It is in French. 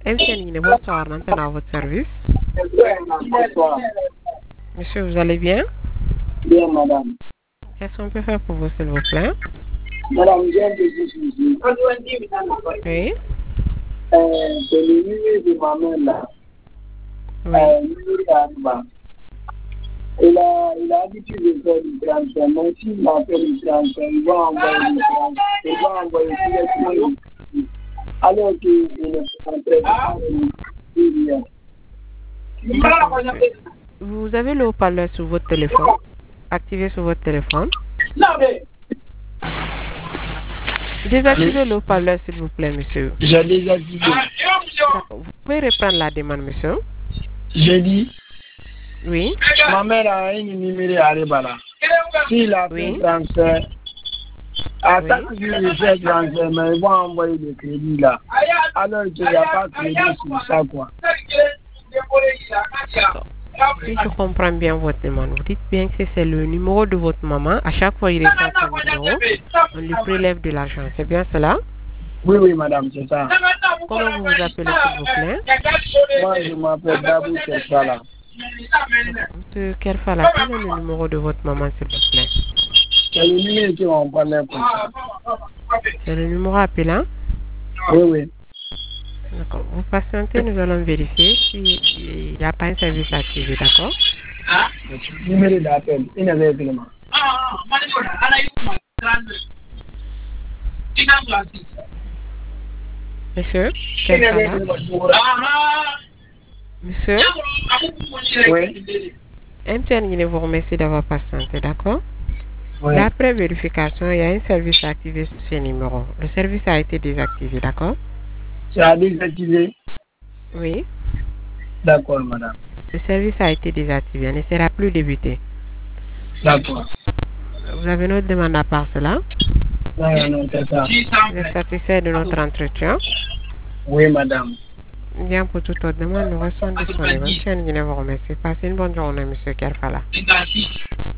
MTN, bonsoir, maintenant à votre service. Bonsoir. Monsieur, vous allez bien? Bien, madame. Qu'est-ce qu'on peut faire pour vous, s'il vous plaît? Madame, j'ai un petit souci. Oui. C'est le numéro de ma mère là. Oui. Numéro d'Arba. Il a l'habitude de faire du transfert. Même s'il a fait du transfert, il va envoyer du transfert. Il va envoyer directement. Alors qu'il est en train de Vous avez le haut-parleur sur votre téléphone? Activé sur votre téléphone? Non, mais. Désactivez le haut-parleur, s'il vous plaît, monsieur. J'ai désactivé. Vous pouvez reprendre la demande, monsieur? J'ai dit. Oui. Ma mère a un numéro à Rebala. S'il a fait un transfert, à chaque jour il fait transfert, mais il va envoyer des crédits là. Alors qu'il n'y a pas de crédit sur ça, quoi. Si je comprends bien votre demande, vous dites bien que c'est le numéro de votre maman. À chaque fois, il reçoit son numéro, on lui prélève de l'argent. C'est bien cela? Oui, oui, madame, c'est ça. Comment vous vous appelez, s'il vous plaît? Moi, je m'appelle Dabou Kerfala. Monsieur Kerfala, quel est le numéro de votre maman, s'il vous plaît? C'est le numéro qui m'en parlait pour ça. C'est le numéro appelant? Oui, oui. D'accord. Vous patientez, nous allons vérifier s'il n'y a pas un service activé, d'accord? Numéro d'appel, il avait vraiment. Monsieur Kerfala? Monsieur? Oui. MTN vous remercie d'avoir patienté, d'accord? Oui. D'après vérification, il y a un service activé sur ce numéro. Le service a été désactivé, d'accord? Ça a désactivé? Oui. D'accord, madame. Le service a été désactivé, il ne sera plus débuté. D'accord. Vous avez une autre demande à part cela? Non, non, c'est ça. Vous êtes satisfait de notre entretien? Oui, madame. Bien, pour toute autre demande, nous restons disponibles. Monsieur, vous remercie. Passez une bonne journée, monsieur Kerfala.